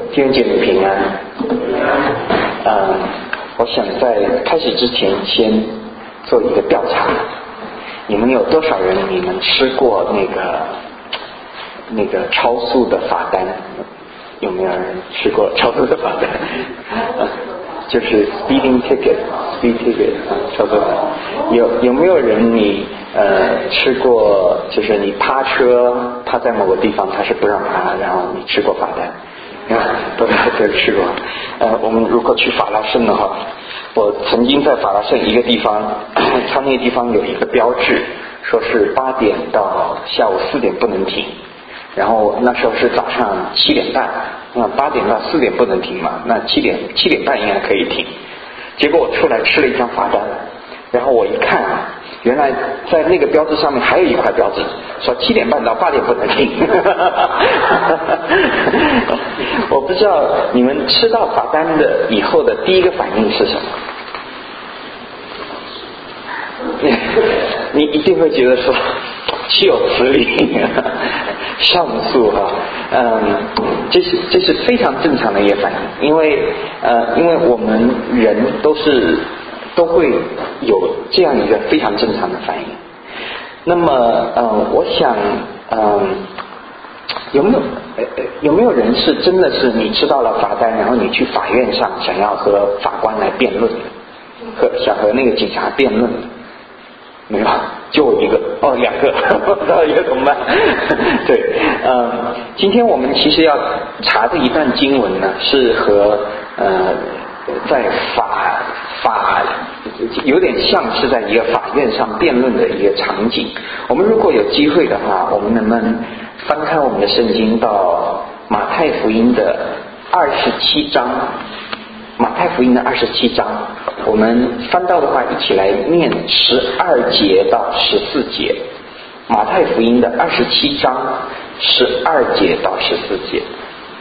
弟兄姐妹平安。我想在开始之前先做一个调查，你们有多少人你们吃过那个超速的罚单？有没有人吃过超速的罚单？就是 speeding ticket 超速罚单。有没有人你吃过，就是你趴车趴在某个地方他是不让趴，然后你吃过罚单？都吃过。我们如果去法拉盛的话，我曾经在法拉盛一个地方，他那个地方有一个标志，说是8点到下午4点不能停，然后那时候是早上7点半，那8点到4点不能停嘛，那7点半应该可以停。结果我出来吃了一张罚单，然后我一看，原来在那个标志上面还有一块标志，说7点半到8点不能停。我不知道你们吃到罚单的以后的第一个反应是什么？你一定会觉得说岂有此理，上诉哈，这是非常正常的一个反应，因为我们人都会有这样一个非常正常的反应。那么我想有没有人是真的是你知道了罚单，然后你去法院上想要和法官来辩论的，想和那个警察辩论的？没有，就我一个2个，不知道一个怎么办？对，今天我们其实要查的一段经文呢，是和在法有点像是在一个法院上辩论的一个场景。我们如果有机会的话，我们能不能翻开我们的圣经到马太福音的27章？马太福音的27章，我们翻到的话，一起来念12节到14节。马太福音的27章12节到14节。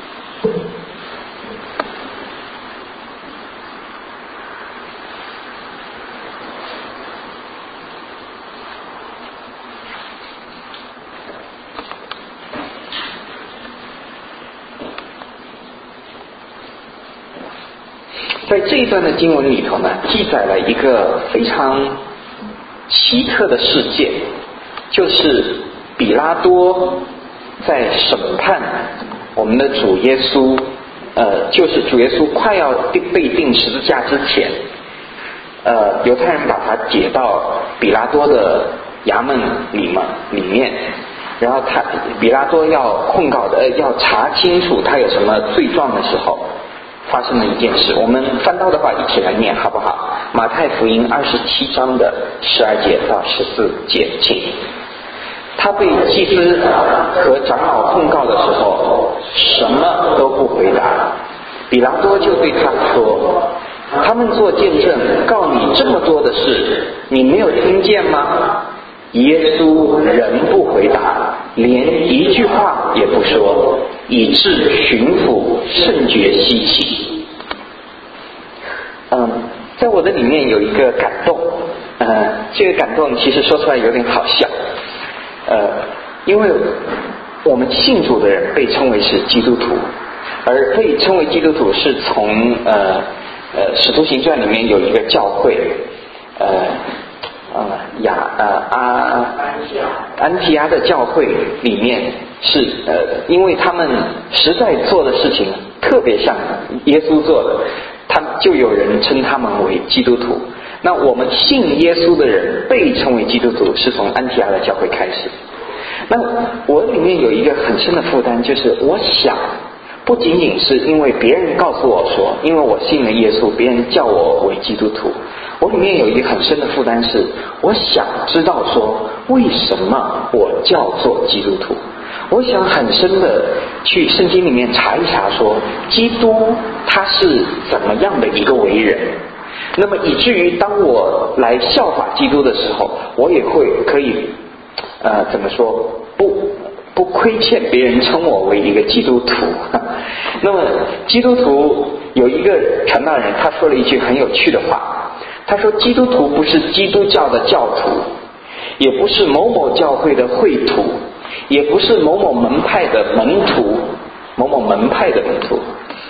在这一段的经文里头呢，记载了一个非常奇特的事件，就是比拉多在审判我们的主耶稣，就是主耶稣快要被钉十字架之前，犹太人把他解到比拉多的衙门里面，然后比拉多要控告的，要查清楚他有什么罪状的时候，发生了一件事。我们翻到的话一起来念好不好？马太福音27章的12节到14节，请。他被祭司和长老控告的时候，什么都不回答。比拉多就对他说，他们做见证告你这么多的事，你没有听见吗？耶稣仍不回答，连一句话也不说，以致巡抚甚觉稀奇。在我的里面有一个感动，这个感动其实说出来有点好笑，因为我们信主的人被称为是基督徒，而被称为基督徒是从使徒行传里面有一个教会，安提阿的教会里面是因为他们实在做的事情特别像耶稣做的，就有人称他们为基督徒。那我们信耶稣的人被称为基督徒是从安提阿的教会开始。那我里面有一个很深的负担，就是我想不仅仅是因为别人告诉我说，因为我信了耶稣，别人叫我为基督徒，我里面有一个很深的负担是，我想知道说为什么我叫做基督徒。我想很深的去圣经里面查一查说，基督他是怎么样的一个为人，那么以至于当我来效法基督的时候，我也可以怎么说，不亏欠别人称我为一个基督徒。那么基督徒有一个传道人，他说了一句很有趣的话，他说基督徒不是基督教的教徒，也不是某某教会的会徒，也不是某某门派的门徒，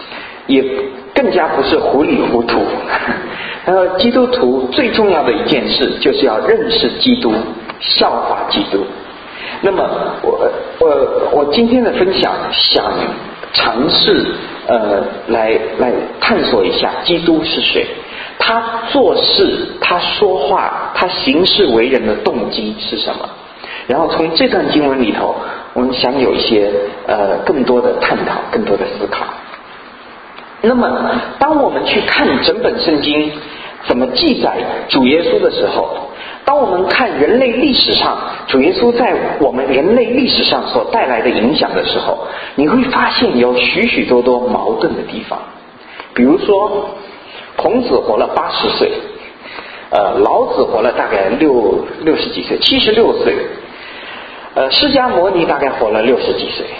也更加不是糊里糊涂。基督徒最重要的一件事就是要认识基督，效法基督。那么我今天的分享想尝试来探索一下基督是谁，他做事，他说话，他行事为人的动机是什么，然后从这段经文里头我们想有一些更多的探讨，更多的思考。那么当我们去看整本圣经怎么记载主耶稣的时候，当我们看人类历史上主耶稣在我们人类历史上所带来的影响的时候，你会发现有许许多多矛盾的地方。比如说孔子活了80岁，老子活了大概60几岁，76岁，释迦牟尼大概活了60几岁，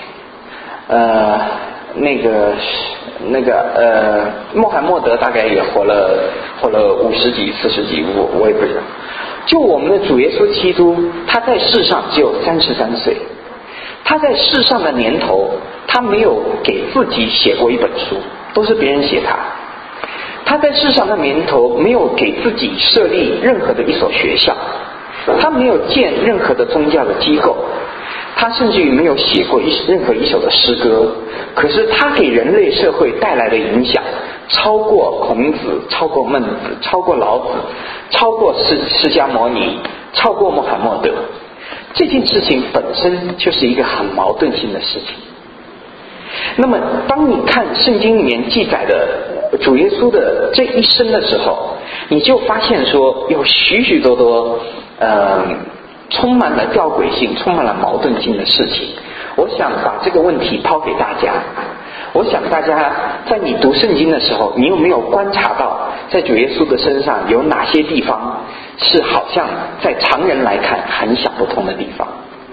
穆罕默德大概也活了50几40几，我也不知道。就我们的主耶稣基督，他在世上只有33岁，他在世上的年头，他没有给自己写过一本书，都是别人写他在世上的年头没有给自己设立任何的一所学校，他没有建任何的宗教的机构，他甚至于没有写过任何一首的诗歌。可是他给人类社会带来的影响超过孔子，超过孟子，超过老子，超过释迦牟尼，超过穆罕默德。这件事情本身就是一个很矛盾性的事情。那么当你看圣经里面记载的主耶稣的这一生的时候，你就发现说有许许多多充满了吊诡性，充满了矛盾性的事情。我想把这个问题抛给大家，我想大家在你读圣经的时候，你有没有观察到在主耶稣的身上有哪些地方是好像在常人来看很想不通的地方？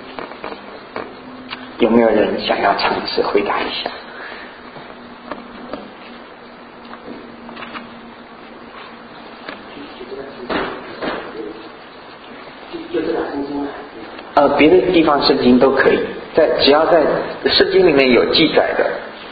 有没有人想要尝试回答一下？ 就这两圣经别的地方圣经都可以，只要在圣经里面有记载的。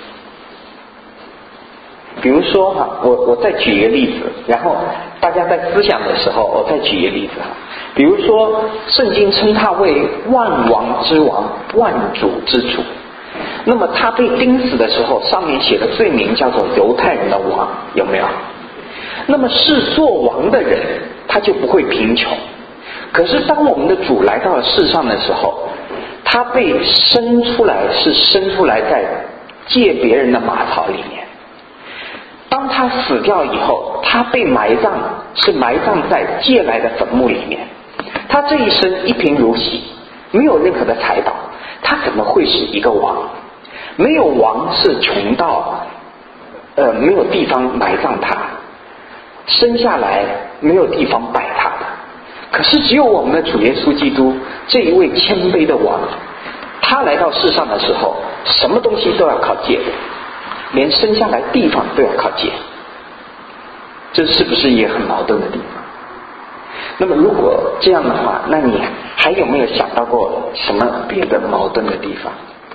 比如说我再举一个例子，然后大家在思想的时候我再举一个例子。比如说圣经称他为万王之王，万主之主。那么他被钉死的时候，上面写的罪名叫做犹太人的王，有没有？那么是做王的人他就不会贫穷。可是当我们的主来到了世上的时候，他被生出来在借别人的马槽里面。当他死掉以后，他被埋葬在借来的坟墓里面。他这一生一贫如洗，没有任何的财宝，他怎么会是一个王？没有王是穷到没有地方埋葬他，生下来没有地方摆他的。可是只有我们的主耶稣基督这一位谦卑的王，他来到世上的时候，什么东西都要靠借的，连生下来地方都要靠借。这是不是也很矛盾的地方？那么如果这样的话，那你还有没有想到过什么别的矛盾的地方？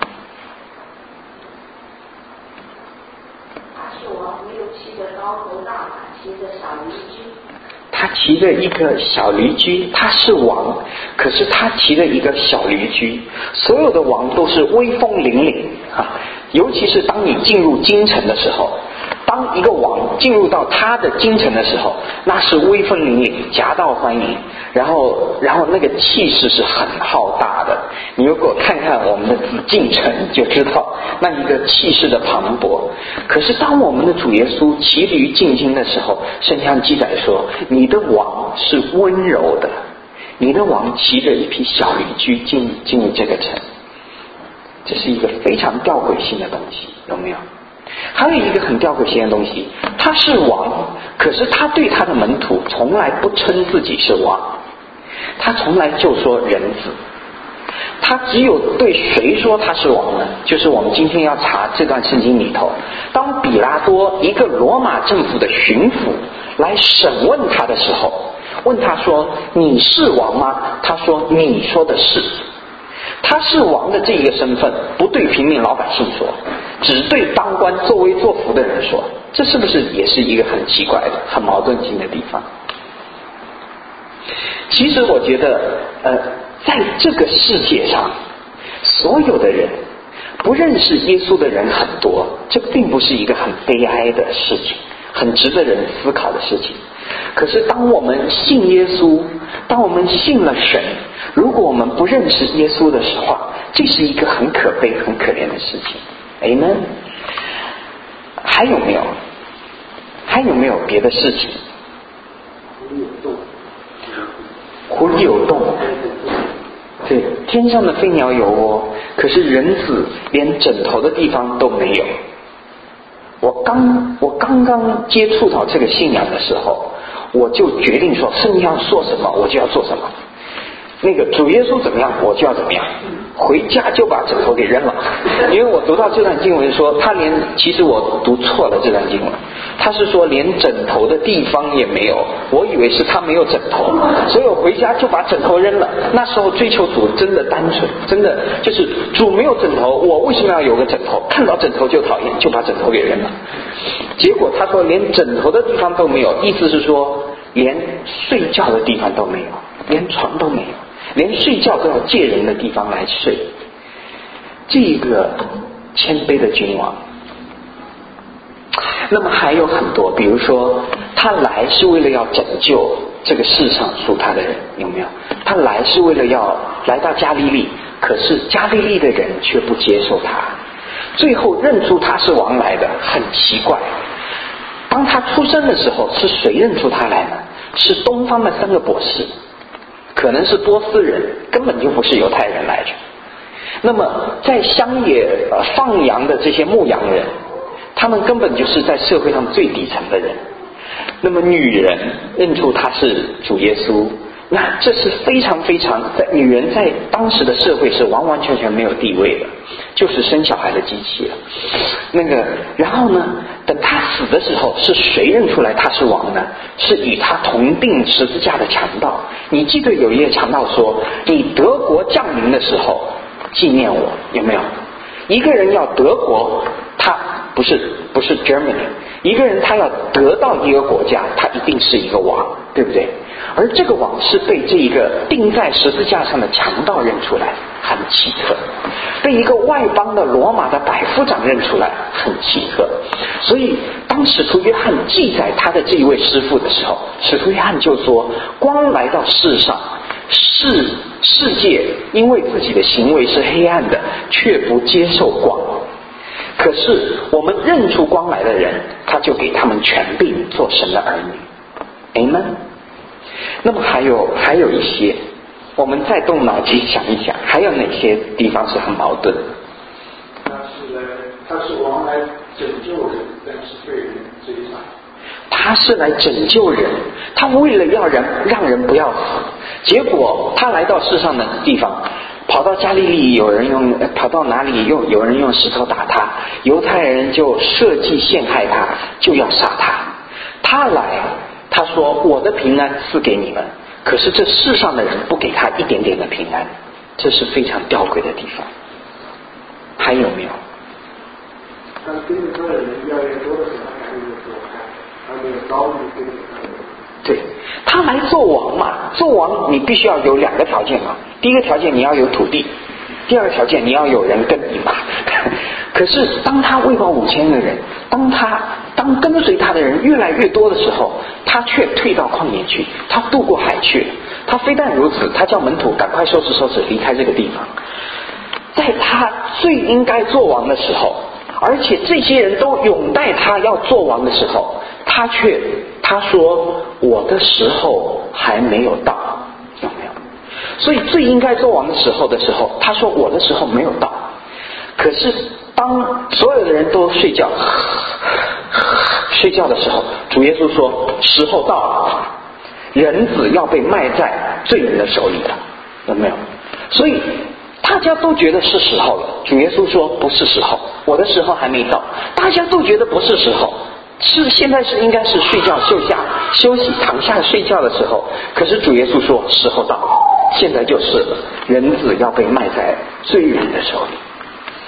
他是王，没有骑着高头大马，骑着小驴驹。 他骑着一个小驴驹，他是王，可是他骑着一个小驴驹。所有的王都是威风凛凛尤其是当你进入京城的时候，当一个王进入到他的京城的时候，那是威风凛凛，夹道欢迎，然后那个气势是很浩大的。你如果看看我们的紫禁城就知道那一个气势的磅礴。可是当我们的主耶稣骑驴进京的时候，圣经上记载说，你的王是温柔的，你的王骑着一匹小驴驹进入这个城。这是一个非常吊诡性的东西，有没有？还有一个很吊诡性的东西，他是王，可是他对他的门徒从来不称自己是王，他从来就说人子。他只有对谁说他是王呢？就是我们今天要查这段圣经里头，当比拉多一个罗马政府的巡抚来审问他的时候，问他说你是王吗？他说你说的是。他是王的这一个身份不对平民老百姓说， 只对当官作威作福的人说，这是不是也是一个很奇怪的、很矛盾性的地方？其实我觉得在这个世界上，所有的人不认识耶稣的人很多，这并不是一个很悲哀的事情，很值得人思考的事情。可是当我们信耶稣，当我们信了神，如果我们不认识耶稣的话，这是一个很可悲很可怜的事情。Amen。还有没有别的事情？狐狸有洞，对，天上的飞鸟有窝，可是人子连枕头的地方都没有。我刚刚接触到这个信仰的时候，我就决定说，圣经要说什么我就要做什么，那个主耶稣怎么样我就要怎么样，回家就把枕头给扔了。因为我读到这段经文说，其实我读错了这段经文，他是说连枕头的地方也没有，我以为是他没有枕头，所以我回家就把枕头扔了。那时候追求主真的单纯，真的就是主没有枕头，我为什么要有个枕头？看到枕头就讨厌，就把枕头给扔了。结果他说连枕头的地方都没有，意思是说连睡觉的地方都没有，连床都没有，连睡觉都要借人的地方来睡。这个谦卑的君王。那么还有很多，比如说他来是为了要拯救这个世上属他的人，有没有？他来是为了要来到加利利，可是加利利的人却不接受他，最后认出他是王来的，很奇怪。当他出生的时候，是谁认出他来呢？是东方的3个博士，可能是波斯人，根本就不是犹太人来着。那么在乡野放羊的这些牧羊人，他们根本就是在社会上最底层的人。那么女人认出他是主耶稣，那这是非常非常，女人在当时的社会是完完全全没有地位的，就是生小孩的机器了。然后呢，等他死的时候，是谁认出来他是王呢？是与他同定十字架的强盗。你记得有一个强盗说，你德国降临的时候纪念我，有没有？一个人要德国，他不是 Germany， 一个人他要得到一个国家，他一定是一个王，对不对？而这个王是被这一个钉在十字架上的强盗认出来，很奇特；被一个外邦的罗马的百夫长认出来，很奇特。所以当使徒约翰记载他的这一位师父的时候，使徒约翰就说，光来到世上，世界因为自己的行为是黑暗的，却不接受光。可是我们认出光来的人，他就给他们权柄做神的儿女。 Amen。 那么还有一些，我们再动脑筋想一想，还有哪些地方是很矛盾的？ 他是王来拯救人，但是被人追杀。 他是来拯救人，他为了要让人不要死，结果他来到世上的地方，跑到加利利，跑到哪里有人用石头打他，犹太人就设计陷害他，就要杀他。他来，他说我的平安赐给你们，可是这世上的人不给他一点点的平安，这是非常吊诡的地方。还有没有？ 他跟着他的人越来越多的时候，他就说他没有遭遇跟着他的人。 对，他来做王嘛，做王你必须要有2个条件嘛。第一个条件你要有土地，第2个条件你要有人跟你嘛。可是当他喂饱5000个人，当跟随他的人越来越多的时候，他却退到旷野去，他渡过海去。他非但如此，他叫门徒赶快收拾离开这个地方。在他最应该做王的时候，而且这些人都拥戴他要做王的时候，他说我的时候还没有到，有没有？所以最应该做王的时候，他说我的时候没有到。可是当所有的人都睡觉的时候，主耶稣说时候到了，人子要被卖在罪人的手里了，有没有？所以大家都觉得是时候了，主耶稣说不是时候，我的时候还没到。大家都觉得不是时候，现在应该是睡觉休息躺下睡觉的时候，可是主耶稣说时候到了，现在就是了，人子要被卖在罪人的手里。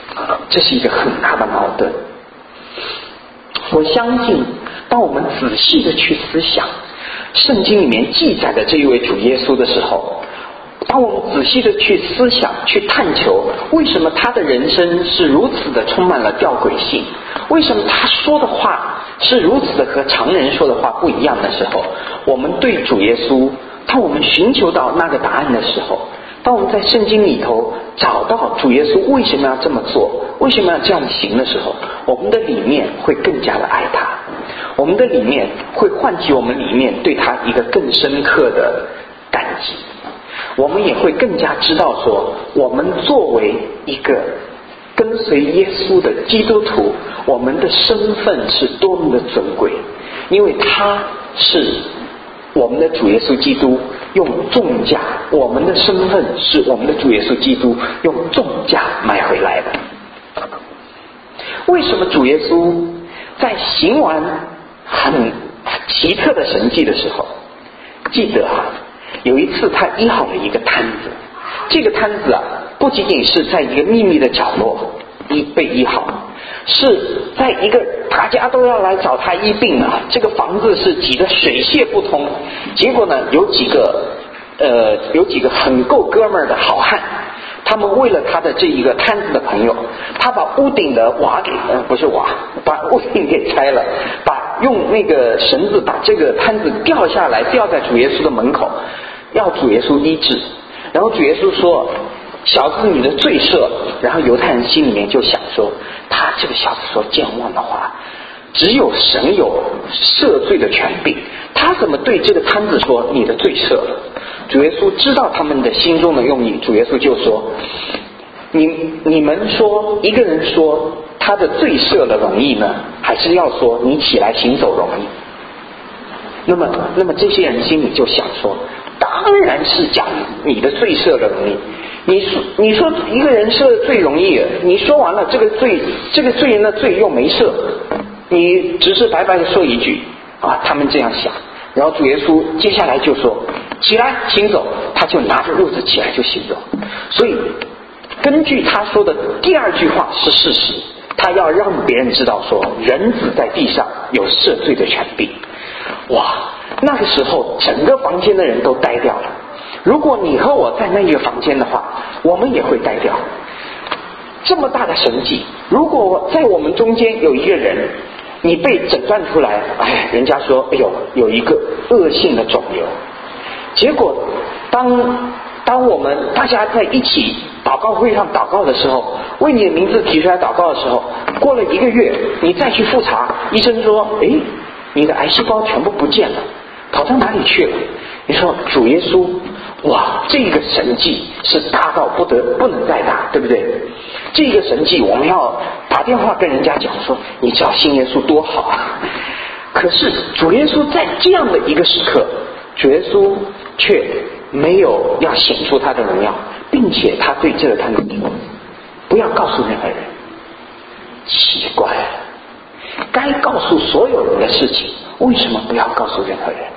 这是一个很大的矛盾。我相信当我们仔细的去思想圣经里面记载的这一位主耶稣的时候，当我们仔细的去思想去探求为什么他的人生是如此的充满了吊诡性，为什么他说的话是如此的和常人说的话不一样的时候，我们对主耶稣，当我们寻求到那个答案的时候，当我们在圣经里头找到主耶稣为什么要这么做，为什么要这样行的时候，我们的里面会更加的爱他，我们的里面会唤起我们里面对他一个更深刻的感激，我们也会更加知道说，我们作为一个跟随耶稣的基督徒，我们的身份是多么的尊贵，因为他是我们的主耶稣基督用重价，我们的身份是我们的主耶稣基督用重价买回来的。为什么主耶稣在行完很奇特的神迹的时候，记得有一次他医好了一个瘫子，这个瘫子不仅仅是在一个秘密的角落被医好，是在一个大家都要来找他医病这个房子是挤得水泄不通，结果呢有几个很够哥们儿的好汉，他们为了他的这一个摊子的朋友，他把屋顶的瓦给把屋顶给拆了，用那个绳子把这个摊子吊下来，吊在主耶稣的门口，要主耶稣医治。然后主耶稣说，小子你的罪赦。然后犹太人心里面就想说，他这个小子说健忘的话，只有神有赦罪的权柄，他怎么对这个摊子说你的罪赦了？主耶稣知道他们的心中的用意，主耶稣就说，你们说一个人说他的罪赦了容易呢，还是要说你起来行走容易？那么这些人心里就想说，当然是讲你的罪赦了容易。你说一个人赦罪容易，你说完了这个罪人的罪又没赦，你只是白白的说一句他们这样想。然后主耶稣接下来就说起来行走，他就拿着褥子起来就行走。所以根据他说的第二句话是事实，他要让别人知道说人子在地上有赦罪的权柄。哇，那个时候整个房间的人都呆掉了。如果你和我在那个房间的话，我们也会呆掉。这么大的神迹，如果在我们中间有一个人，你被诊断出来，人家说有一个恶性的肿瘤，结果当我们大家在一起祷告会上祷告的时候，为你的名字提出来祷告的时候，过了1个月你再去复查，医生说你的癌细胞全部不见了，跑到哪里去了？你说主耶稣，哇，这个神迹是大到不能再大，对不对？这个神迹我们要打电话跟人家讲说，你知道信耶稣多好啊！可是主耶稣在这样的一个时刻，主耶稣却没有要显出他的荣耀，并且他对这个摊子说，不要告诉任何人。奇怪了，该告诉所有人的事情，为什么不要告诉任何人？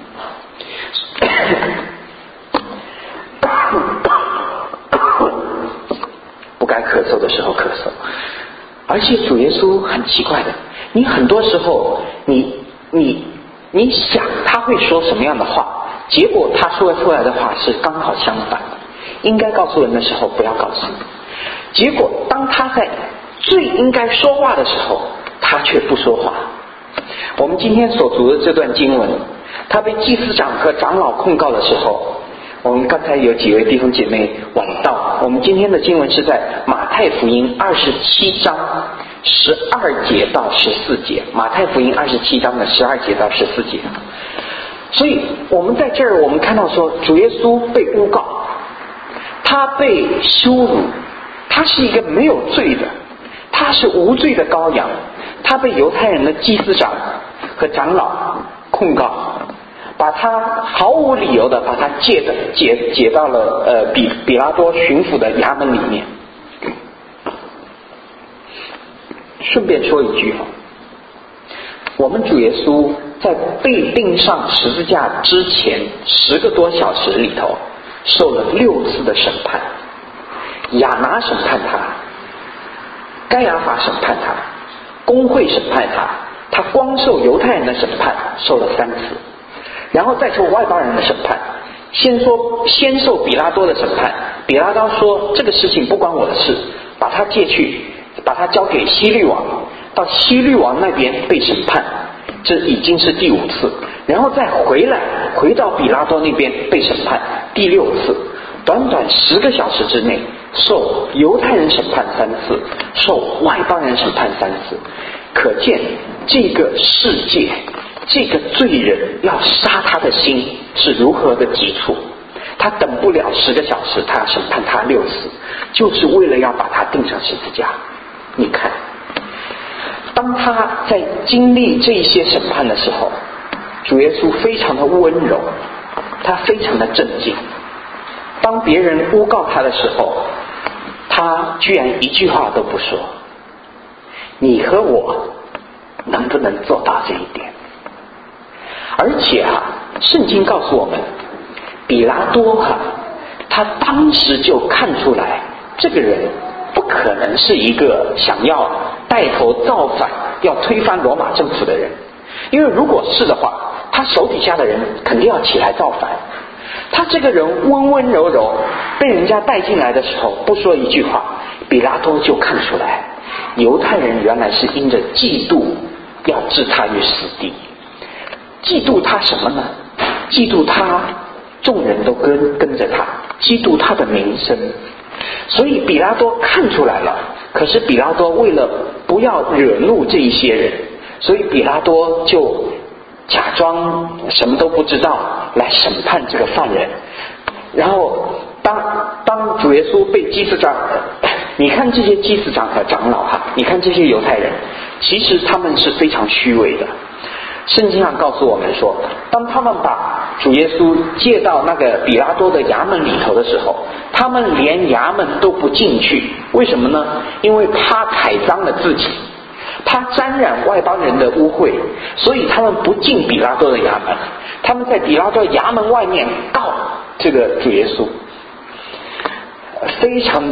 不该咳嗽的时候咳嗽。而且主耶稣很奇怪的，你很多时候你想他会说什么样的话，结果他说出来的话是刚好相反的。应该告诉人的时候不要告诉，结果当他在最应该说话的时候，他却不说话。我们今天所读的这段经文，他被祭司长和长老控告的时候，我们刚才有几位弟兄姐妹晚到，我们今天的经文是在马太福音27章12节到14节，马太福音27章的12节到14节。所以我们在这儿我们看到说，主耶稣被诬告，他被羞辱，他是一个没有罪的，他是无罪的羔羊，他被犹太人的祭司长和长老控告，把他毫无理由的把他解到了比拉多巡抚的衙门里面。顺便说一句我们主耶稣在被钉上十字架之前10个多小时里头受了6次的审判。亚拿审判他， 该亚法审判他，公会审判他，他光受犹太人的审判受了3次，然后再受外邦人的审判。先受比拉多的审判，比拉多说这个事情不关我的事，把他借去，把他交给希律王，到希律王那边被审判，这已经是第5次，然后再回到比拉多那边被审判第6次，短短10个小时之内，受犹太人审判3次，受外邦人审判3次，可见这个世界，这个罪人要杀他的心是如何的急促。他等不了10个小时，他审判他6次，就是为了要把他钉上十字架。你看，当他在经历这些审判的时候，主耶稣非常的温柔，他非常的镇静。当别人诬告他的时候，他居然一句话都不说。你和我能不能做到这一点？而且圣经告诉我们，比拉多他当时就看出来这个人不可能是一个想要带头造反要推翻罗马政府的人，因为如果是的话，他手底下的人肯定要起来造反。他这个人温温柔柔，被人家带进来的时候不说一句话，比拉多就看出来犹太人原来是因着嫉妒要置他于死地。嫉妒他什么呢？嫉妒他众人都跟着他，嫉妒他的名声。所以比拉多看出来了，可是比拉多为了不要惹怒这一些人，所以比拉多就假装什么都不知道来审判这个犯人。然后当主耶稣被祭司长，你看这些祭司长和长老你看这些犹太人，其实他们是非常虚伪的。圣经上告诉我们说，当他们把主耶稣借到那个比拉多的衙门里头的时候，他们连衙门都不进去。为什么呢？因为怕踩脏了自己，怕沾染外邦人的污秽，所以他们不进比拉多的衙门，他们在比拉多衙门外面告这个主耶稣，非常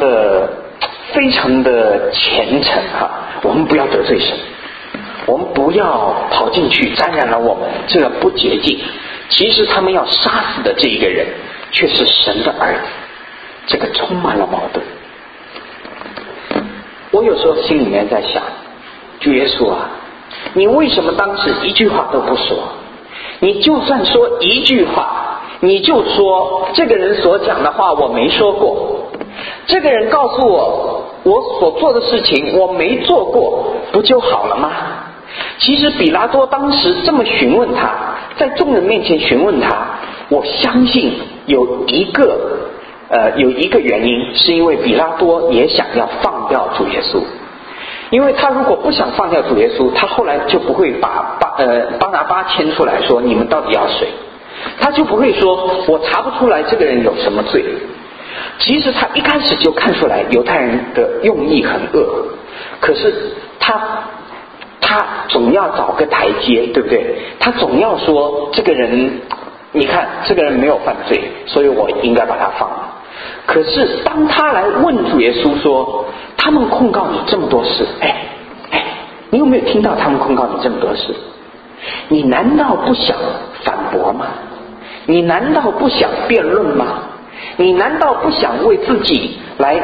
的虔诚我们不要得罪神，我们不要跑进去沾染了我们，这个不洁净。其实他们要杀死的这一个人却是神的儿子，这个充满了矛盾。我有时候心里面在想，主耶稣你为什么当时一句话都不说？你就算说一句话，你就说这个人所讲的话我没说过，这个人告诉我所做的事情我没做过，不就好了吗？其实比拉多当时这么询问他，在众人面前询问他，我相信有一个原因，是因为比拉多也想要放掉主耶稣。因为他如果不想放掉主耶稣，他后来就不会把巴拿巴牵出来说你们到底要谁，他就不会说我查不出来这个人有什么罪。其实他一开始就看出来犹太人的用意很恶，可是他总要找个台阶，对不对？他总要说这个人，你看这个人没有犯罪，所以我应该把他放了。可是当他来问主耶稣说，他们控告你这么多事，你有没有听到他们控告你这么多事？你难道不想反驳吗？你难道不想辩论吗？你难道不想为自己来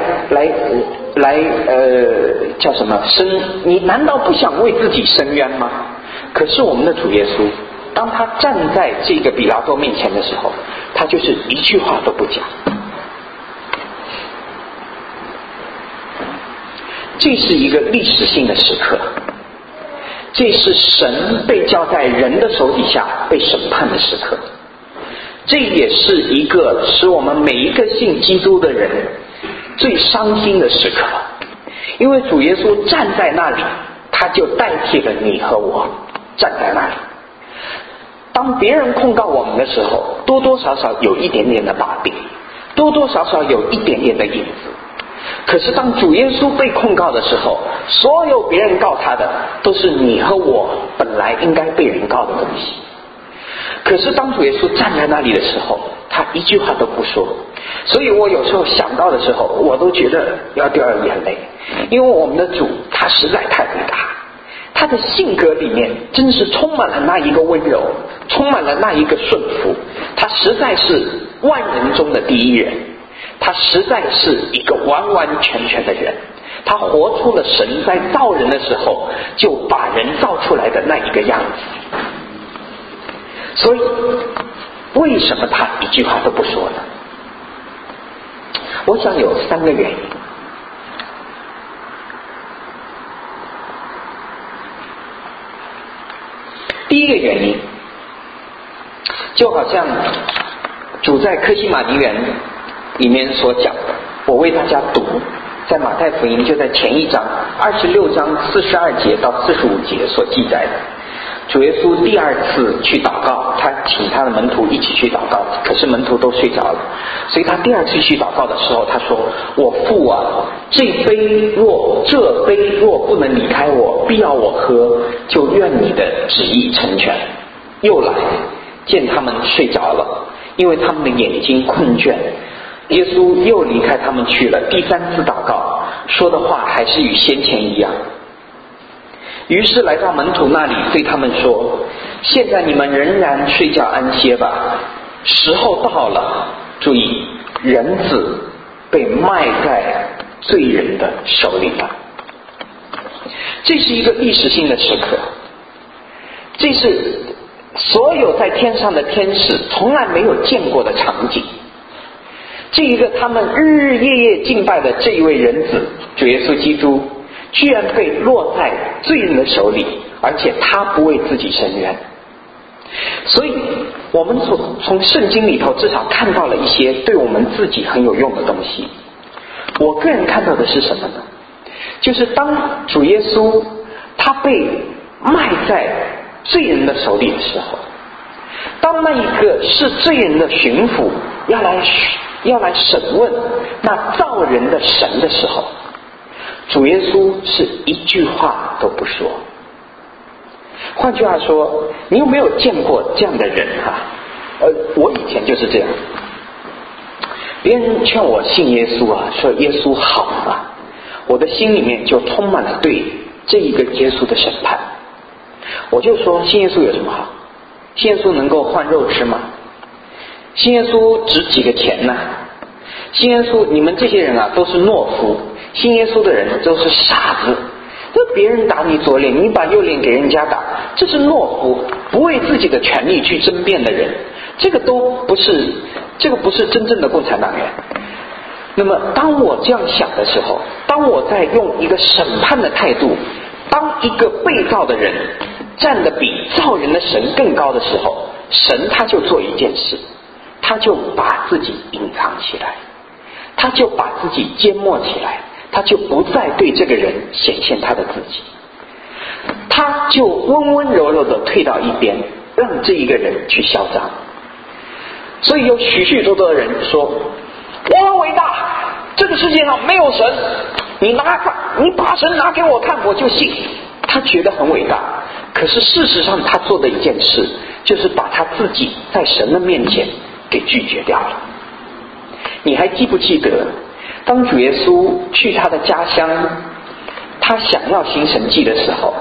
叫什么你难道不想为自己伸冤吗？可是我们的主耶稣，当他站在这个比拉多面前的时候，他就是一句话都不讲。这是一个历史性的时刻，这是神被交在人的手底下被审判的时刻，这也是一个使我们每一个信基督的人最伤心的时刻。因为主耶稣站在那里，他就代替了你和我站在那里。当别人控告我们的时候，多多少少有一点点的把柄，多多少少有一点点的影子。可是当主耶稣被控告的时候，所有别人告他的都是你和我本来应该被人告的东西。可是当主耶稣站在那里的时候，他他一句话都不说。所以我有时候想到的时候，我都觉得要掉眼泪，因为我们的主他实在太伟大，他的性格里面真是充满了那一个温柔，充满了那一个顺服，他实在是万人中的第一人，他实在是一个完完全全的人，他活出了神在造人的时候就把人造出来的那一个样子。所以为什么他一句话都不说呢？我想有3个原因。第一个原因，就好像主在客西马尼园里面所讲的，我为大家读，在马太福音就在前一章26章42节到45节所记载的。主耶稣第2次去祷告，他请他的门徒一起去祷告，可是门徒都睡着了，所以他第2次去祷告的时候，他说：我父啊，这杯若不能离开我，必要我喝，就愿你的旨意成全。又来见他们睡着了，因为他们的眼睛困倦。耶稣又离开他们去了，第3次祷告，说的话还是与先前一样。于是来到门徒那里，对他们说：现在你们仍然睡觉安歇吧，时候到了。注意，人子被卖在罪人的手里了。这是一个历史性的时刻，这是所有在天上的天使从来没有见过的场景。这一个他们日日夜夜敬拜的这一位人子主耶稣基督，居然被落在罪人的手里，而且他不为自己伸冤。所以我们从圣经里头至少看到了一些对我们自己很有用的东西。我个人看到的是什么呢？就是当主耶稣他被卖在罪人的手里的时候，当那一个是罪人的巡抚要来审问那造人的神的时候，主耶稣是一句话都不说。换句话说，你有没有见过这样的人啊？我以前就是这样，别人劝我信耶稣啊，说耶稣好啊，我的心里面就充满了对这一个耶稣的审判。我就说信耶稣有什么好？信耶稣能够换肉吃吗？信耶稣值几个钱呢？信耶稣，你们这些人啊都是懦夫，信耶稣的人都是傻子。这别人打你左脸，你把右脸给人家打，这是懦夫，不为自己的权利去争辩的人，这个不是真正的共产党员。那么当我这样想的时候，当我在用一个审判的态度，当一个被造的人站得比造人的神更高的时候，神他就做一件事，他就把自己隐藏起来，他就把自己缄默起来，他就不再对这个人显现他的自己，他就温温柔柔的退到一边，让这一个人去嚣张。所以有许许多多的人说我很伟大，这个世界上没有神，你把神拿给我看我就信。他觉得很伟大，可是事实上他做的一件事就是把他自己在神的面前给拒绝掉了。你还记不记得当主耶稣去他的家乡，他想要行神迹的时候，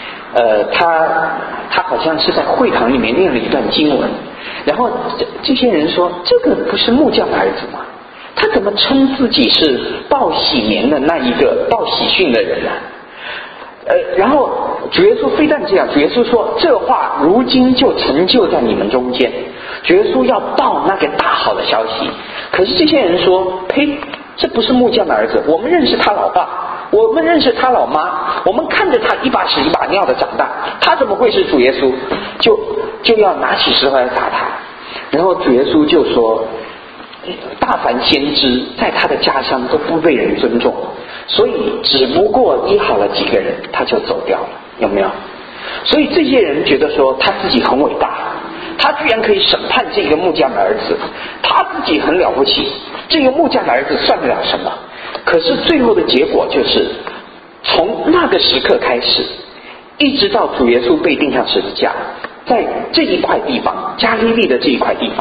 他好像是在会堂里面念了一段经文，然后这些人说这个不是木匠的儿子吗？他怎么称自己是报喜年的那一个报喜讯的人啊？然后主耶稣非但这样，主耶稣说这话如今就成就在你们中间。主耶稣要报那个大好的消息，可是这些人说呸，这不是木匠的儿子，我们认识他老爸，我们认识他老妈，我们看着他一把屎一把尿的长大，他怎么会是主耶稣？就要拿起石头来打他。然后主耶稣就说大凡先知在他的家乡都不被人尊重，所以只不过医好了几个人他就走掉了，有没有？所以这些人觉得说他自己很伟大，他居然可以审判这个木匠的儿子，他自己很了不起，这个木匠的儿子算得了什么？可是最后的结果就是从那个时刻开始，一直到主耶稣被钉上十字架，在这一块地方加利利的这一块地方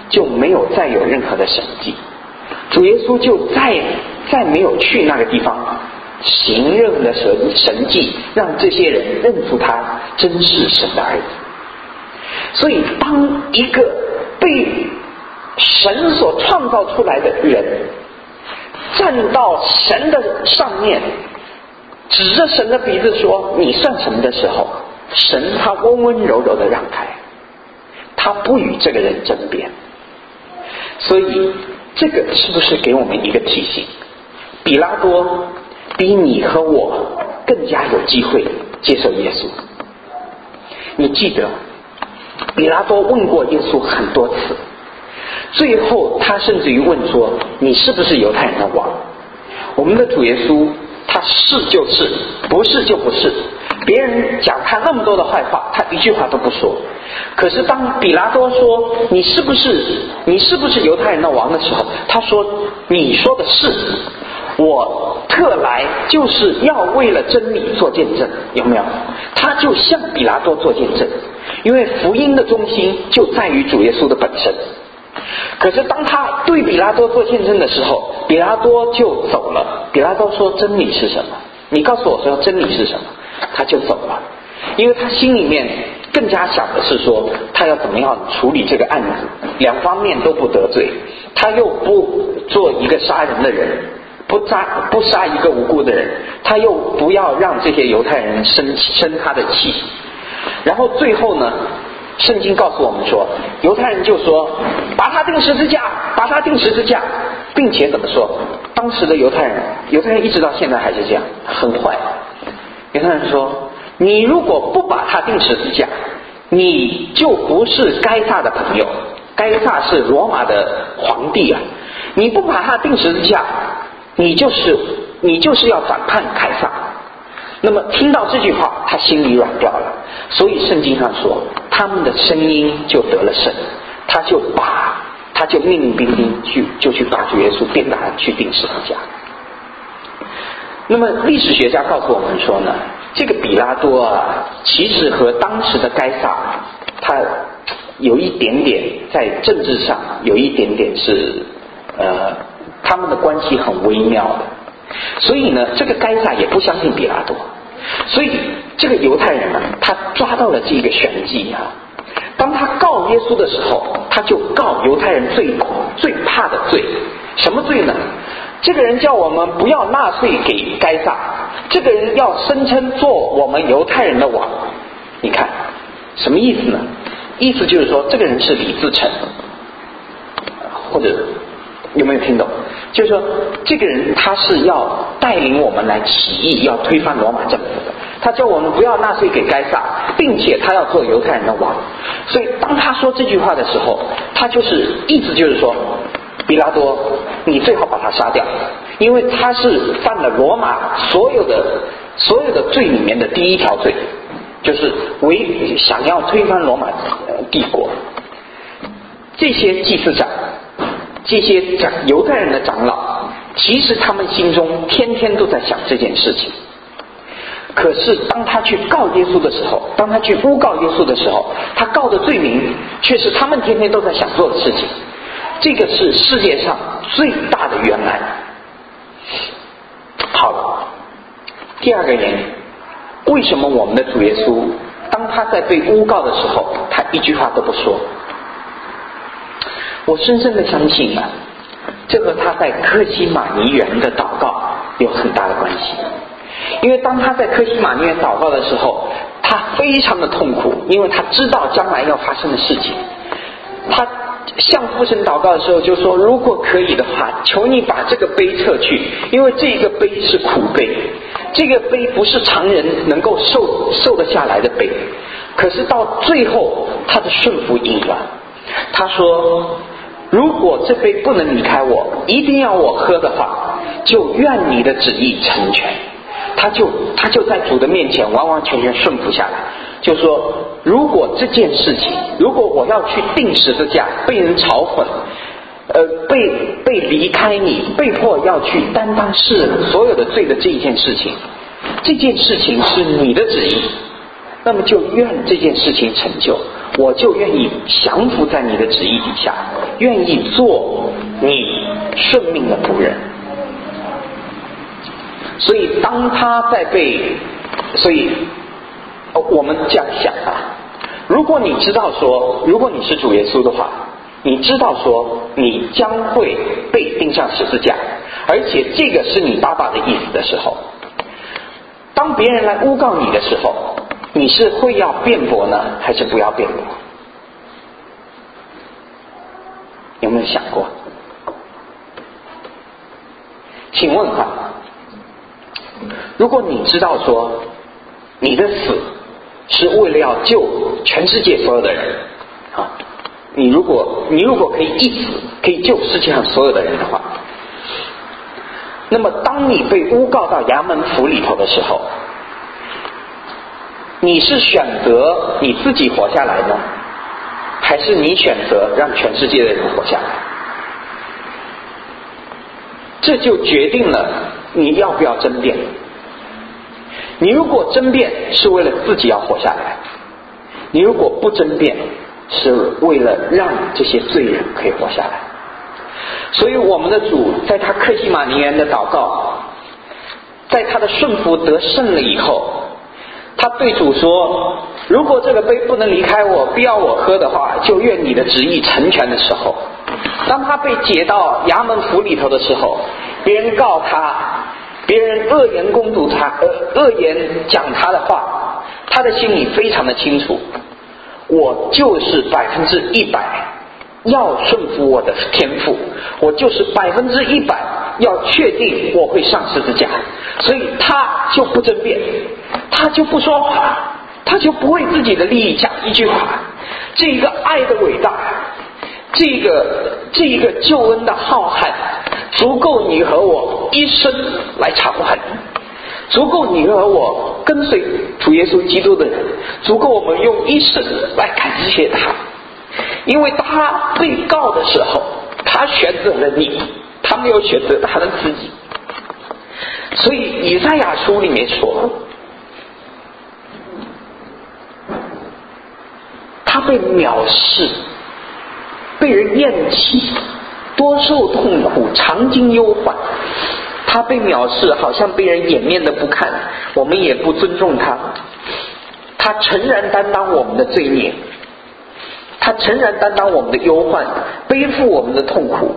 就没有再有任何的神迹，主耶稣就再没有去那个地方行任何的神迹，让这些人认出他真是神的儿子。所以当一个被神所创造出来的人站到神的上面，指着神的鼻子说你算什么的时候，神他温温柔柔的让开，他不与这个人争辩。所以这个是不是给我们一个提醒？比拉多比你和我更加有机会接受耶稣。你记得比拉多问过耶稣很多次，最后他甚至于问说你是不是犹太人的王？我们的主耶稣他是就是，不是就不是。别人讲他那么多的坏话，他一句话都不说。可是当比拉多说你是不是犹太人的王的时候，他说你说的是，我特来就是要为了真理做见证。有没有？他就向比拉多做见证，因为福音的中心就在于主耶稣的本身。可是当他对比拉多做见证的时候，比拉多就走了。比拉多说真理是什么？你告诉我说真理是什么？他就走了，因为他心里面更加想的是说他要怎么样处理这个案子，两方面都不得罪，他又不做一个杀人的人，不杀一个无辜的人，他又不要让这些犹太人生他的气。然后最后呢，圣经告诉我们说，犹太人就说把他钉十字架，把他钉十字架，并且怎么说？当时的犹太人一直到现在还是这样，很坏。犹太人说你如果不把他钉十字架，你就不是该撒的朋友。该撒是罗马的皇帝啊，你不把他钉十字架，你就是要反叛凯撒。那么听到这句话，他心里软掉了。所以圣经上说他们的声音就得了胜，他就命令兵丁去把主耶稣鞭打去钉十字架。那么历史学家告诉我们说呢，这个比拉多啊，其实和当时的该撒他有一点点在政治上有一点点是他们的关系很微妙的。所以呢，这个该撒也不相信比拉多，所以这个犹太人呢，他抓到了这个玄机啊。当他告耶稣的时候，他就告犹太人最怕的罪。什么罪呢？这个人叫我们不要纳税给该撒，这个人要声称做我们犹太人的王。你看什么意思呢？意思就是说这个人是李自成，或者有没有听懂？就是说这个人他是要带领我们来起义，要推翻罗马政府的。他叫我们不要纳税给该撒，并且他要做犹太人的王。所以当他说这句话的时候，他就是意思就是说，比拉多你最好把他杀掉，因为他是犯了罗马所有的罪里面的第一条罪，就是想要推翻罗马帝国。这些祭司长，这些犹太人的长老，其实他们心中天天都在想这件事情。可是当他去告耶稣的时候，当他去诬告耶稣的时候，他告的罪名却是他们天天都在想做的事情。这个是世界上最大的冤案。好了，第二个原因，为什么我们的主耶稣当他在被诬告的时候，他一句话都不说？我深深的相信啊，这和他在客西马尼园的祷告有很大的关系。因为当他在客西马尼园祷告的时候，他非常的痛苦，因为他知道将来要发生的事情。他向父神祷告的时候就说，如果可以的话，求你把这个杯撤去，因为这个杯是苦杯，这个杯不是常人能够受得下来的杯。可是到最后他的顺服赢了，他说如果这杯不能离开我，一定要我喝的话，就愿你的旨意成全。他就在主的面前完完全全顺服下来，就说如果这件事情，如果我要去钉十字架，被人嘲讽，被离开你，被迫要去担当世人所有的罪的这一件事情，这件事情是你的旨意，那么就愿这件事情成就。 我就愿意降服在你的旨意底下，愿意做你顺命的仆人。所以当他在我们这样想啊，如果你知道说，如果你是主耶稣的话，你知道说你将会被钉上十字架，而且这个是你爸爸的意思的时候，当别人来诬告你的时候，你是会要辩驳呢，还是不要辩驳？有没有想过？请问哈，如果你知道说你的死是为了要救全世界所有的人啊，你如果可以一死可以救世界上所有的人的话，那么当你被诬告到衙门府里头的时候，你是选择你自己活下来呢，还是你选择让全世界的人活下来？这就决定了你要不要争辩。你如果争辩是为了自己要活下来，你如果不争辩是为了让这些罪人可以活下来。所以我们的主在他客西马尼园的祷告，在他的顺服得胜了以后，他对主说，如果这个杯不能离开我，必要我喝的话，就愿你的旨意成全的时候，当他被解到衙门府里头的时候，别人告他，别人恶言攻读他，恶言讲他的话，他的心里非常的清楚，我就是100%要顺服我的天父，我就是100%要确定我会上十字架，所以他就不争辩，他就不说话，他就不为自己的利益讲一句话。这个爱的伟大，这个救恩的浩瀚，足够你和我一生来偿还，足够你和我跟随主耶稣基督的人，足够我们用一生来感谢他。因为他被告的时候，他选择了你，他没有选择他的自己。所以以赛亚书里面说，他被藐视，被人厌弃，多受痛苦，常经忧患。他被藐视，好像被人掩面的不看，我们也不尊重他。他诚然担当我们的罪孽，他诚然担当我们的忧患，背负我们的痛苦，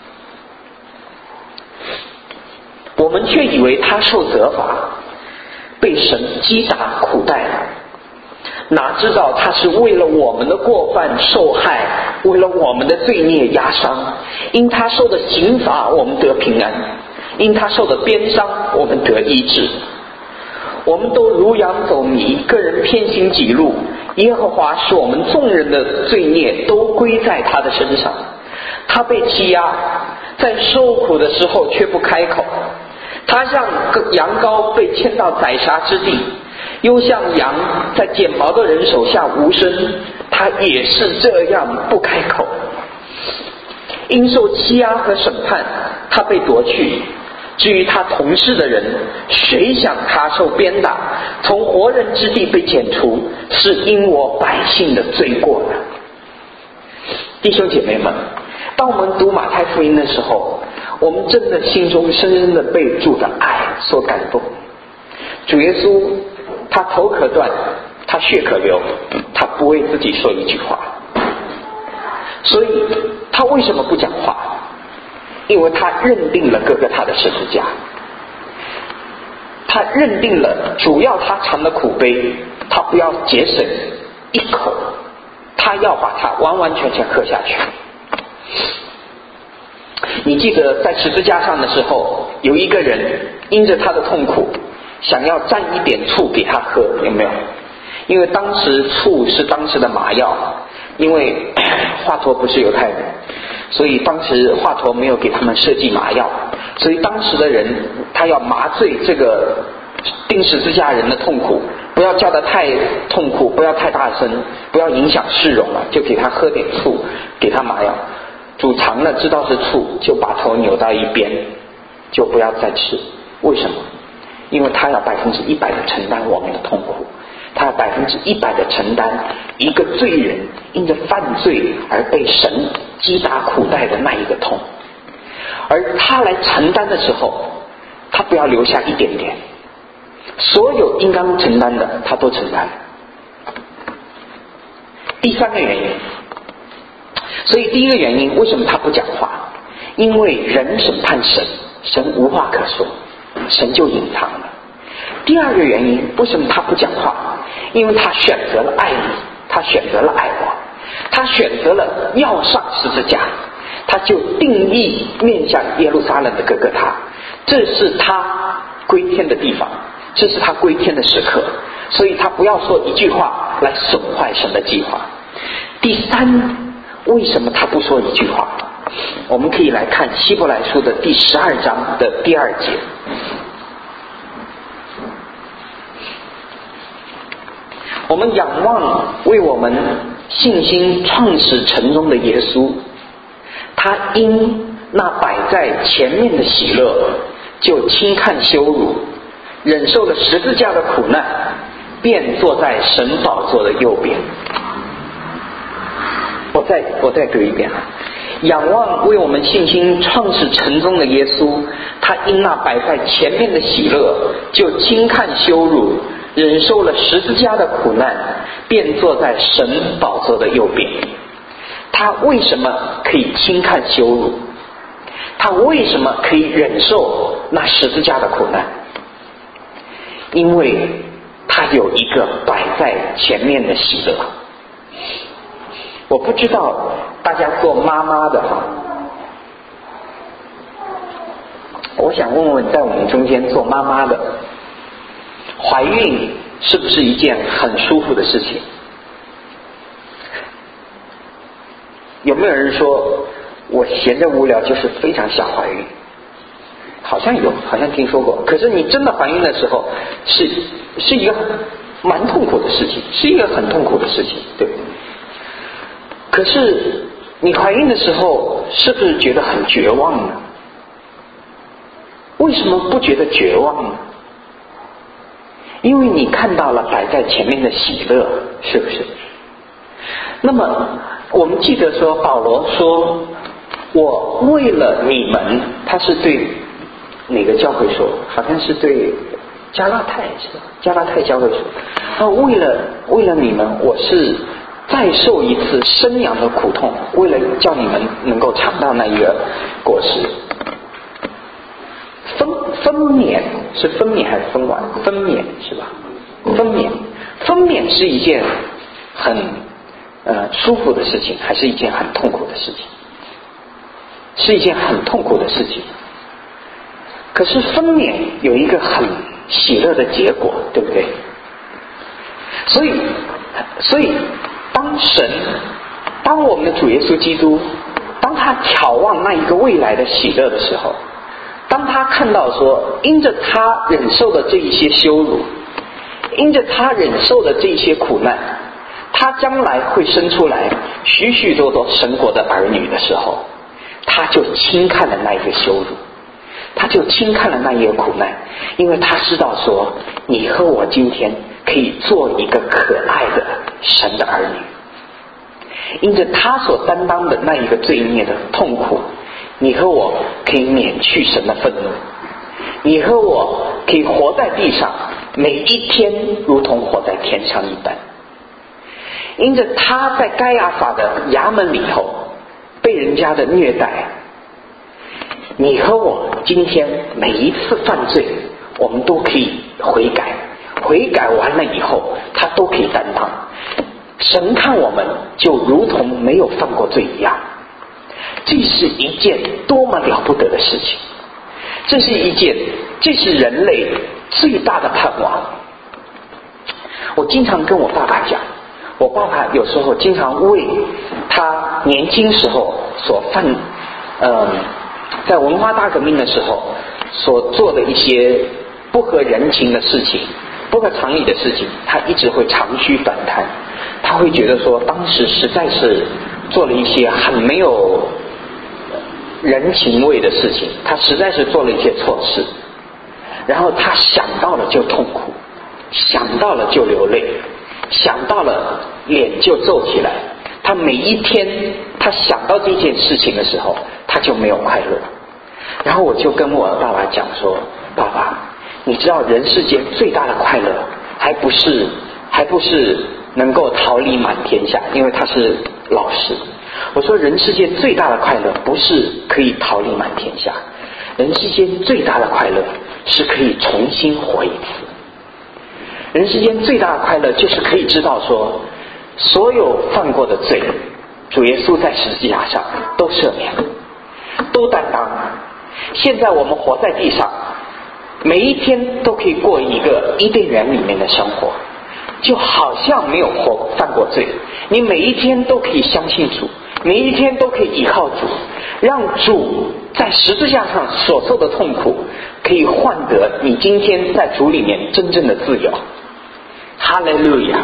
我们却以为他受责罚，被神击打苦待了。哪知道他是为了我们的过犯受害，为了我们的罪孽压伤。因他受的刑罚，我们得平安；因他受的鞭伤，我们得医治。我们都如羊走迷，个人偏行己路。耶和华使我们众人的罪孽都归在他的身上。他被欺压，在受苦的时候却不开口。他像羊羔被牵到宰杀之地，又像羊在剪毛的人手下无声，他也是这样不开口。因受欺压和审判，他被夺去。至于他同事的人，谁想他受鞭打，从活人之地被剪除，是因我百姓的罪过了。弟兄姐妹们，当我们读马太福音的时候，我们真的心中深深的被主的爱所感动。主耶稣他头可断，他血可流，他不为自己说一句话。所以他为什么不讲话？因为他认定了哥哥他的十字架，他认定了主要他尝的苦杯，他不要节省一口，他要把它完完全全喝下去。你记得在十字架上的时候，有一个人因着他的痛苦，想要蘸一点醋给他喝，有没有？因为当时醋是当时的麻药，因为华佗不是犹太人，所以当时华佗没有给他们设计麻药，所以当时的人他要麻醉这个钉十字架人的痛苦，不要叫得太痛苦，不要太大声，不要影响市容了，就给他喝点醋，给他麻药。主尝了知道是醋，就把头扭到一边，就不要再吃。为什么？因为他要100%的承担我们的痛苦， 他要100%的承担一个罪人因着犯罪而被神击打苦待的那一个痛，而他来承担的时候，他不要留下一点点，所有应当承担的他都承担。第三个原因，所以第一个原因为什么他不讲话？因为人审判神，神无话可说，神就隐藏了。第二个原因，为什么他不讲话？因为他选择了爱你，他选择了爱我，他选择了要上十字架，他就定义面向耶路撒冷的哥哥他，这是他归天的地方，这是他归天的时刻，所以他不要说一句话来损坏神的计划。第三，为什么他不说一句话？我们可以来看希伯来书的第12章的第2节。我们仰望为我们信心创始成终的耶稣，他因那摆在前面的喜乐，就轻看羞辱，忍受了十字架的苦难，便坐在神宝座的右边。我再读一遍。仰望为我们信心创始成终的耶稣，他因那摆在前面的喜乐，就轻看羞辱，忍受了十字架的苦难，便坐在神宝座的右边。他为什么可以轻看羞辱？他为什么可以忍受那十字架的苦难？因为他有一个摆在前面的喜乐。我不知道大家做妈妈的我想问问在我们中间做妈妈的，怀孕是不是一件很舒服的事情？有没有人说我闲着无聊就是非常想怀孕？好像有，好像听说过。可是你真的怀孕的时候是一个蛮痛苦的事情，是一个很痛苦的事情，对不对？可是你怀孕的时候是不是觉得很绝望呢？为什么不觉得绝望呢？因为你看到了摆在前面的喜乐，是不是？那么我们记得说保罗说，我为了你们，他是对哪个教会说？好像是对加拉太，是吧？加拉太教会说，为了你们，我是再受一次生养的苦痛，为了叫你们能够尝到那一个果实。分娩是分娩还是分娩？分娩是吧？分娩是一件很舒服的事情，还是一件很痛苦的事情？是一件很痛苦的事情。可是分娩有一个很喜乐的结果，对不对？所以当我们的主耶稣基督，当他眺望那一个未来的喜乐的时候，当他看到说因着他忍受的这一些羞辱，因着他忍受的这一些苦难，他将来会生出来许许多多神国的儿女的时候，他就轻看了那一个羞辱，他就轻看了那一个苦难，因为他知道说你和我今天可以做一个可爱的神的儿女，因着他所担当的那一个罪孽的痛苦，你和我可以免去神的愤怒，你和我可以活在地上，每一天如同活在天上一般。因着他在该亚法的衙门里头被人家的虐待，你和我今天每一次犯罪，我们都可以悔改，悔改完了以后他都可以担当。神看我们就如同没有犯过罪一样，这是一件多么了不得的事情，这是人类最大的盼望。我经常跟我爸爸讲，我爸爸有时候经常为他年轻时候所在文化大革命的时候所做的一些不合人情的事情，不合常理的事情，他一直会长吁短叹。他会觉得说当时实在是做了一些很没有人情味的事情，他实在是做了一些错事，然后他想到了就痛苦。 想到了就流泪，想到了脸就皱起来。他每一天他想到这件事情的时候，他就没有快乐。然后我就跟我的爸爸讲说，爸爸，你知道人世间最大的快乐还不是能够桃李满天下，因为他是老师。我说人世间最大的快乐不是可以桃李满天下，人世间最大的快乐是可以重新活一次。人世间最大的快乐就是可以知道说，所有犯过的罪，主耶稣在十字架上都赦免，都担当。现在我们活在地上，每一天都可以过一个伊甸园里面的生活，就好像没有犯过罪。你每一天都可以相信主，每一天都可以依靠主，让主在十字架上所受的痛苦可以换得你今天在主里面真正的自由。哈利路亚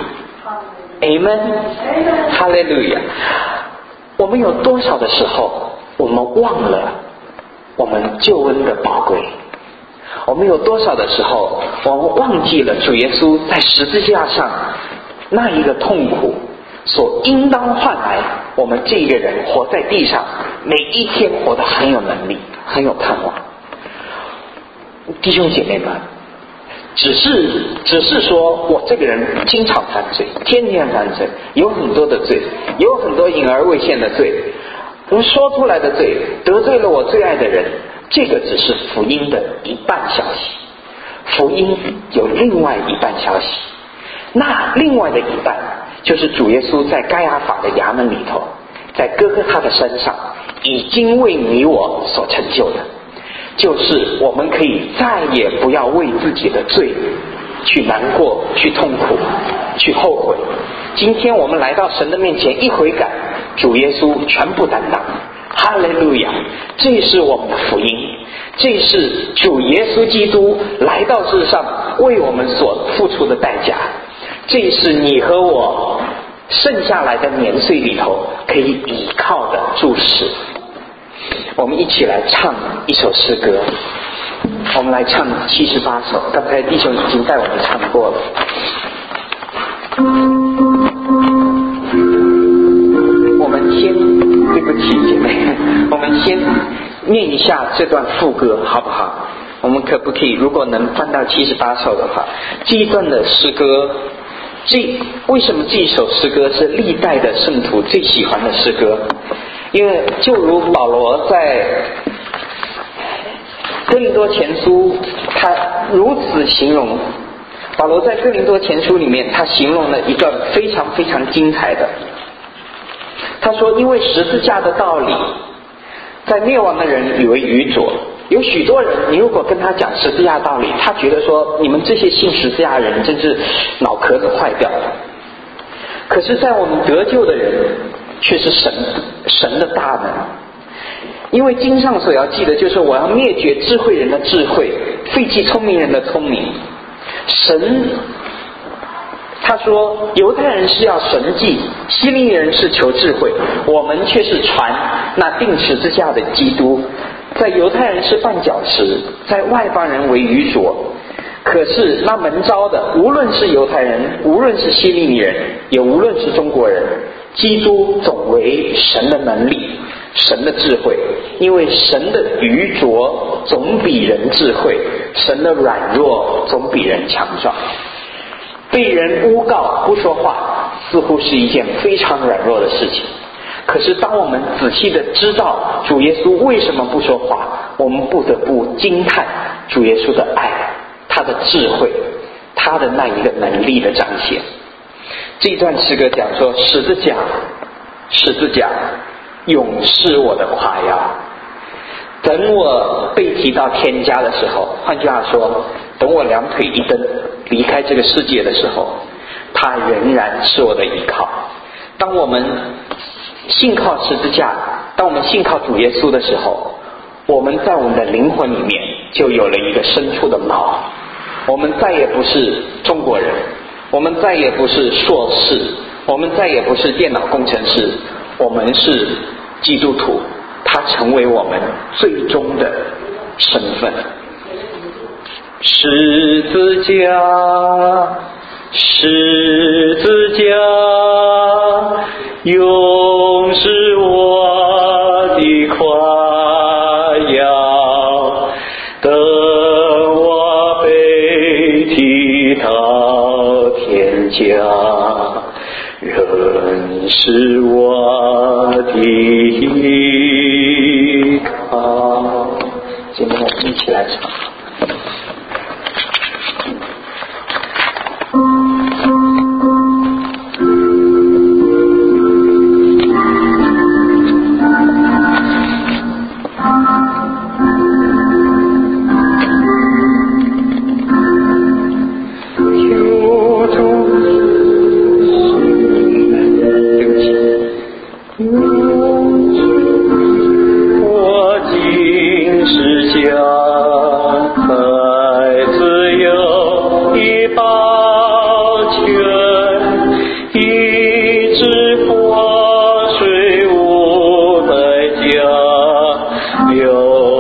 Amen 哈利路亚。我们有多少的时候我们忘了我们救恩的宝贵？我们有多少的时候我们忘记了主耶稣在十字架上那一个痛苦所应当换来我们这一个人活在地上每一天活得很有能力，很有盼望。弟兄姐妹们，只是说我这个人经常犯罪，天天犯罪，有很多的罪，有很多隐而未现的罪，我说出来的罪，得罪了我最爱的人，这个只是福音的一半消息。福音有另外一半消息，那另外的一半就是主耶稣在该亚法的衙门里头，在哥哥他的山上已经为你我所成就的，就是我们可以再也不要为自己的罪去难过，去痛苦，去后悔。今天我们来到神的面前一悔改，主耶稣全部担当。哈利路亚，这是我们的福音，这是主耶稣基督来到世上为我们所付出的代价，这是你和我剩下来的年岁里头可以依靠的注释。我们一起来唱一首诗歌，我们来唱78首，刚才弟兄已经带我们唱过了。我们先，对不起姐妹，我们先念一下这段副歌好不好？我们可不可以如果能翻到78首的话，这一段的诗歌，为什么这一首诗歌是历代的圣徒最喜欢的诗歌？因为就如保罗在哥林多前书他如此形容，保罗在哥林多前书里面他形容了一段非常非常精彩的，他说因为十字架的道理在灭亡的人以为愚拙，有许多人你如果跟他讲十字架道理，他觉得说你们这些信十字架的人真是脑壳子坏掉了。可是在我们得救的人却是神的大能，因为经上所要记的就是我要灭绝智慧人的智慧，废弃聪明人的聪明。神他说犹太人是要神迹，希利尼人是求智慧，我们却是传那钉十字架的基督。在犹太人是绊脚石，在外邦人为愚拙，可是那门召的无论是犹太人，无论是希利尼人，也无论是中国人，基督总为神的能力，神的智慧。因为神的愚拙总比人智慧，神的软弱总比人强壮。被人诬告不说话似乎是一件非常软弱的事情，可是当我们仔细的知道主耶稣为什么不说话，我们不得不惊叹主耶稣的爱，他的智慧，他的那一个能力的彰显。这一段诗歌讲说，十字架永是我的夸耀。等我被提到天家的时候，换句话说，等我两腿一蹬离开这个世界的时候，他仍然是我的依靠。当我们信靠十字架，当我们信靠主耶稣的时候，我们在我们的灵魂里面就有了一个深处的锚。我们再也不是中国人，我们再也不是硕士，我们再也不是电脑工程师，我们是基督徒，他成为我们最终的身份。 十字架，十字架，永是我的夸耀，等我被提到天家，仍是我的依靠。今天我们一起来唱。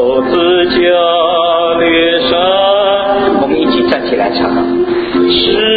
是